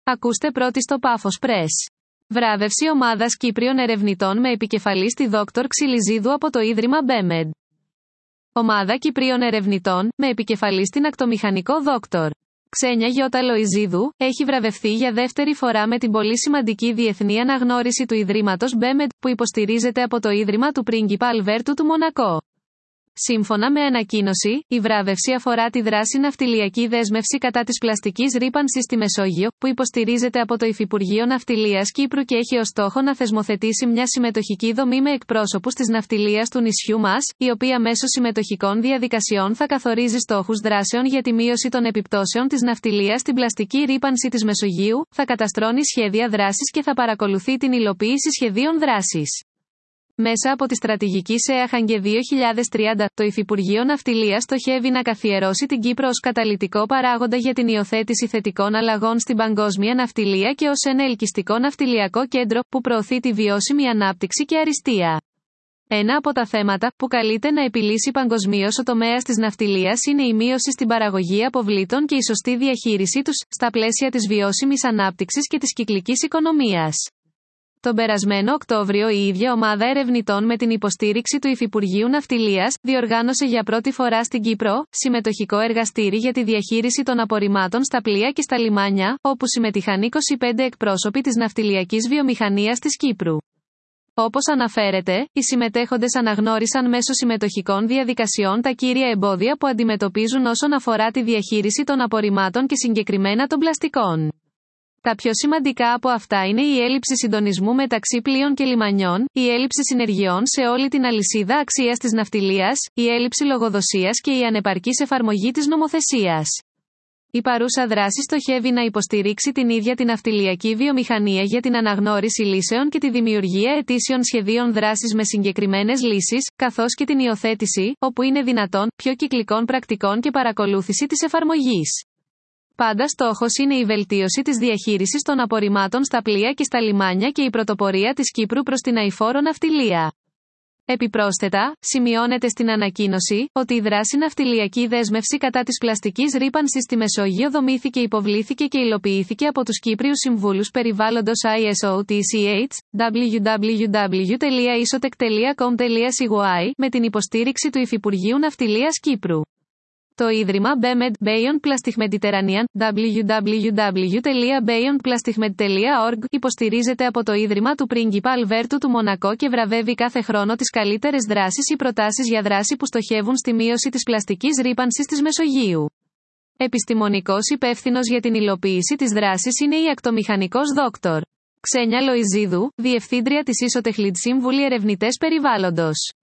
Ακούστε πρώτη στο Πάφος Press. Βράβευση ομάδας Κύπριων ερευνητών με επικεφαλής τη Δόκτωρ Ξυλιζίδου από το Ίδρυμα BEMED. Ομάδα Κυπρίων ερευνητών, με επικεφαλής την ακτομηχανικό Δόκτωρ Ξένια Γιώτα Λοϊζίδου, έχει βραβευθεί για δεύτερη φορά με την πολύ σημαντική διεθνή αναγνώριση του Ιδρύματος BEMED, που υποστηρίζεται από το Ίδρυμα του Πρίγκιπα Αλβέρτου του Μονακό. Σύμφωνα με ανακοίνωση, η βράβευση αφορά τη δράση ναυτιλιακή δέσμευση κατά της πλαστικής ρύπανσης στη Μεσόγειο, που υποστηρίζεται από το Υφυπουργείο Ναυτιλίας Κύπρου και έχει ως στόχο να θεσμοθετήσει μια συμμετοχική δομή με εκπρόσωπους της ναυτιλίας του νησιού μας, η οποία μέσω συμμετοχικών διαδικασιών θα καθορίζει στόχους δράσεων για τη μείωση των επιπτώσεων της ναυτιλίας στην πλαστική ρύπανση της Μεσογείου, θα καταστρώνει σχέδια δράσης και θα παρακολουθεί την υλοποίηση σχεδίων δράσης. Μέσα από τη στρατηγική ΣΕΑΧΑΝΚΕ 2030, το Υφυπουργείο Ναυτιλίας στοχεύει να καθιερώσει την Κύπρο ως καταλυτικό παράγοντα για την υιοθέτηση θετικών αλλαγών στην παγκόσμια ναυτιλία και ως ένα ελκυστικό ναυτιλιακό κέντρο, που προωθεί τη βιώσιμη ανάπτυξη και αριστεία. Ένα από τα θέματα που καλείται να επιλύσει παγκοσμίως ο τομέας της ναυτιλίας είναι η μείωση στην παραγωγή αποβλήτων και η σωστή διαχείρισή τους, στα πλαίσια της βιώσιμης ανάπτυξης και της κυκλικής οικονομίας. Τον περασμένο Οκτώβριο η ίδια ομάδα ερευνητών με την υποστήριξη του Υφυπουργείου Ναυτιλίας διοργάνωσε για πρώτη φορά στην Κύπρο συμμετοχικό εργαστήρι για τη διαχείριση των απορριμμάτων στα πλοία και στα λιμάνια, όπου συμμετείχαν 25 εκπρόσωποι της ναυτιλιακής βιομηχανίας της Κύπρου. Όπως αναφέρεται, οι συμμετέχοντες αναγνώρισαν μέσω συμμετοχικών διαδικασιών τα κύρια εμπόδια που αντιμετωπίζουν όσον αφορά τη διαχείριση των απορριμμάτων και συγκεκριμένα των πλαστικών. Τα πιο σημαντικά από αυτά είναι η έλλειψη συντονισμού μεταξύ πλοίων και λιμανιών, η έλλειψη συνεργειών σε όλη την αλυσίδα αξίας της ναυτιλίας, η έλλειψη λογοδοσίας και η ανεπαρκής εφαρμογή της νομοθεσίας. Η παρούσα δράση στοχεύει να υποστηρίξει την ίδια την ναυτιλιακή βιομηχανία για την αναγνώριση λύσεων και τη δημιουργία ετήσιων σχεδίων δράσης με συγκεκριμένες λύσεις, καθώς και την υιοθέτηση, όπου είναι δυνατόν, πιο κυκλικών πρακτικών και παρακολούθηση της εφαρμογής. Πάντα στόχος είναι η βελτίωση της διαχείρισης των απορριμμάτων στα πλοία και στα λιμάνια και η πρωτοπορία της Κύπρου προς την αειφόρο ναυτιλία. Επιπρόσθετα, σημειώνεται στην ανακοίνωση ότι η δράση ναυτιλιακή δέσμευση κατά της πλαστικής ρύπανσης στη Μεσόγειο δομήθηκε, υποβλήθηκε και υλοποιήθηκε από τους Κύπριους Συμβούλους Περιβάλλοντος ISOTCH, www.isotec.com.cy, με την υποστήριξη του Υφυπουργείου Ναυτιλίας Κύπρου. Το Ίδρυμα BEMED, Beyond Plastic Mediterranean, www.beyondplasticmed.org, υποστηρίζεται από το Ίδρυμα του Πρίγκιπα Αλβέρτου του Μονακό και βραβεύει κάθε χρόνο τις καλύτερες δράσεις ή προτάσεις για δράση που στοχεύουν στη μείωση της πλαστικής ρύπανσης της Μεσογείου. Επιστημονικός υπεύθυνος για την υλοποίηση της δράσης είναι η ακτομηχανικός Δόκτωρ Ξένια Λοϊζίδου, Διευθύντρια της Isotech Lead Σύμβουλη Ερευνητές Περιβάλλοντος.